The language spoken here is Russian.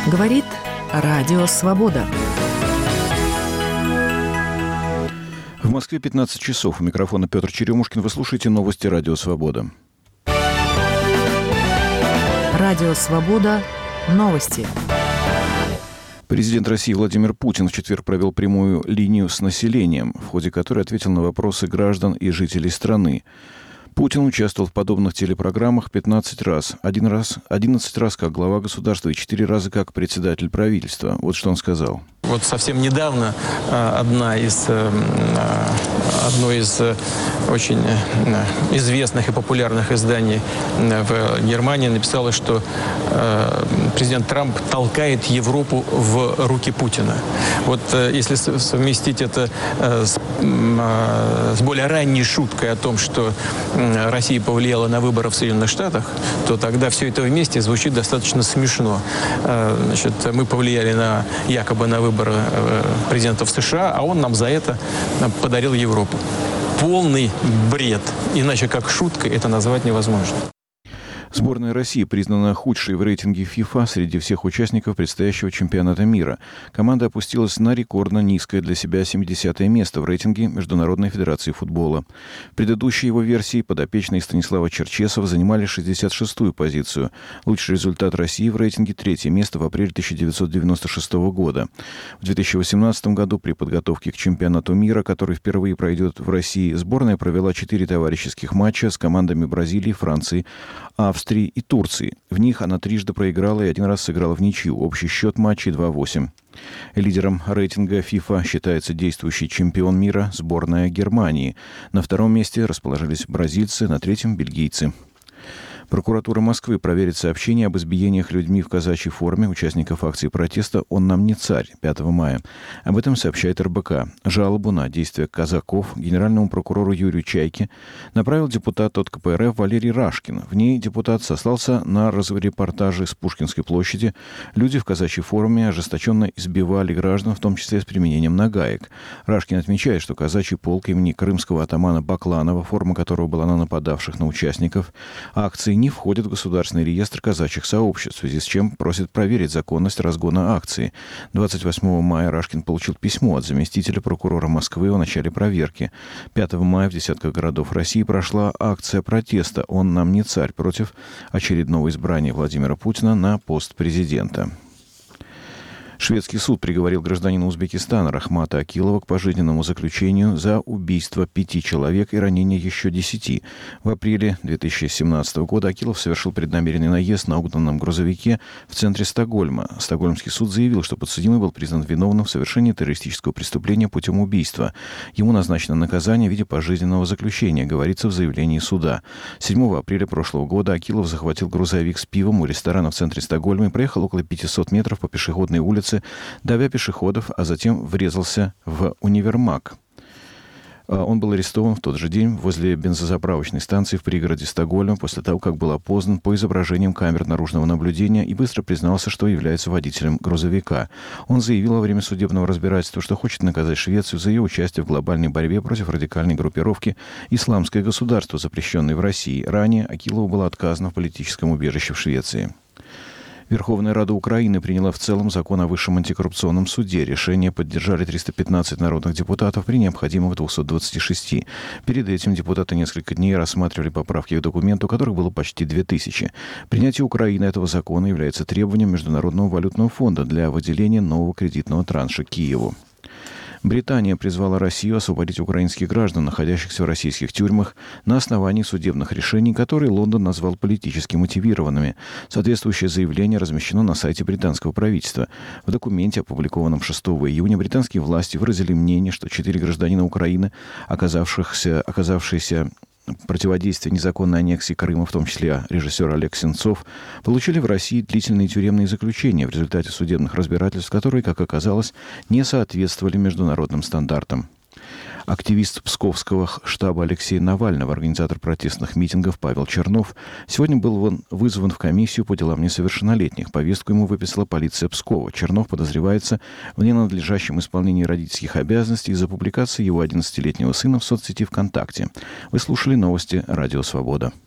Говорит Радио Свобода. В Москве 15 часов. У микрофона Петр Черемушкин. Вы слушаете новости Радио Свобода. Радио Свобода. Новости. Президент России Владимир Путин в четверг провел прямую линию с населением, в ходе которой ответил на вопросы граждан и жителей страны. Путин участвовал в подобных телепрограммах 15 раз. 11 раз как глава государства и 4 раза как председатель правительства. Вот что он сказал. Вот совсем недавно одно из очень известных и популярных изданий в Германии написало, что президент Трамп толкает Европу в руки Путина. Вот если совместить это с более ранней шуткой о том, что Россия повлияла на выборы в Соединенных Штатах, то тогда все это вместе звучит достаточно смешно. Значит, мы повлияли якобы на выборы президентов США, а он нам за это подарил Европу. Полный бред. Иначе как шуткой это назвать невозможно. Сборная России признана худшей в рейтинге FIFA среди всех участников предстоящего чемпионата мира. Команда опустилась на рекордно низкое для себя 70-е место в рейтинге Международной федерации футбола. В предыдущей его версии подопечные Станислава Черчесова занимали 66-ю позицию. Лучший результат России в рейтинге 3-е место в апреле 1996 года. В 2018 году при подготовке к чемпионату мира, который впервые пройдет в России, сборная провела 4 товарищеских матча с командами Бразилии, Франции, Австрии и Турции. В них она трижды проиграла и один раз сыграла в ничью. Общий счет матчей 2-8. Лидером рейтинга FIFA считается действующий чемпион мира сборная Германии. На втором месте расположились бразильцы, на третьем – бельгийцы. Прокуратура Москвы проверит сообщения об избиениях людьми в казачьей форме участников акции протеста «Он нам не царь» 5 мая. Об этом сообщает РБК. Жалобу на действия казаков генеральному прокурору Юрию Чайке направил депутат от КПРФ Валерий Рашкин. В ней депутат сослался на репортажи с Пушкинской площади. Люди в казачьей форме ожесточенно избивали граждан, в том числе с применением нагаек. Рашкин отмечает, что казачий полк имени крымского атамана Бакланова, форма которого была на нападавших на участников акции, не входит в государственный реестр казачьих сообществ, в связи с чем просит проверить законность разгона акции. 28 мая Рашкин получил письмо от заместителя прокурора Москвы о начале проверки. 5 мая в десятках городов России прошла акция протеста «Он нам не царь» против очередного избрания Владимира Путина на пост президента. Шведский суд приговорил гражданина Узбекистана Рахмата Акилова к пожизненному заключению за убийство 5 человек и ранение еще 10. В апреле 2017 года Акилов совершил преднамеренный наезд на угнанном грузовике в центре Стокгольма. Стокгольмский суд заявил, что подсудимый был признан виновным в совершении террористического преступления путем убийства. Ему назначено наказание в виде пожизненного заключения, говорится в заявлении суда. 7 апреля прошлого года Акилов захватил грузовик с пивом у ресторана в центре Стокгольма и проехал около 500 метров по пешеходной улице, давя пешеходов, а затем врезался в универмаг. Он был арестован в тот же день возле бензозаправочной станции в пригороде Стокгольма после того, как был опознан по изображениям камер наружного наблюдения и быстро признался, что является водителем грузовика. Он заявил во время судебного разбирательства, что хочет наказать Швецию за ее участие в глобальной борьбе против радикальной группировки «Исламское государство», запрещенной в России. Ранее Акилову было отказано в политическом убежище в Швеции. Верховная Рада Украины приняла в целом закон о Высшем антикоррупционном суде. Решение поддержали 315 народных депутатов при необходимых 226. Перед этим депутаты несколько дней рассматривали поправки к документу, которых было почти 2000. Принятие Украины этого закона является требованием Международного валютного фонда для выделения нового кредитного транша Киеву. Британия призвала Россию освободить украинских граждан, находящихся в российских тюрьмах, на основании судебных решений, которые Лондон назвал политически мотивированными. Соответствующее заявление размещено на сайте британского правительства. В документе, опубликованном 6 июня, британские власти выразили мнение, что 4 гражданина Украины, оказавшиеся противодействия незаконной аннексии Крыма, в том числе режиссер Олег Сенцов, получили в России длительные тюремные заключения в результате судебных разбирательств, которые, как оказалось, не соответствовали международным стандартам. Активист Псковского штаба Алексея Навального, организатор протестных митингов Павел Чернов, сегодня был вызван в комиссию по делам несовершеннолетних. Повестку ему выписала полиция Пскова. Чернов подозревается в ненадлежащем исполнении родительских обязанностей из-за публикации его 11-летнего сына в соцсети ВКонтакте. Вы слушали новости Радио Свобода.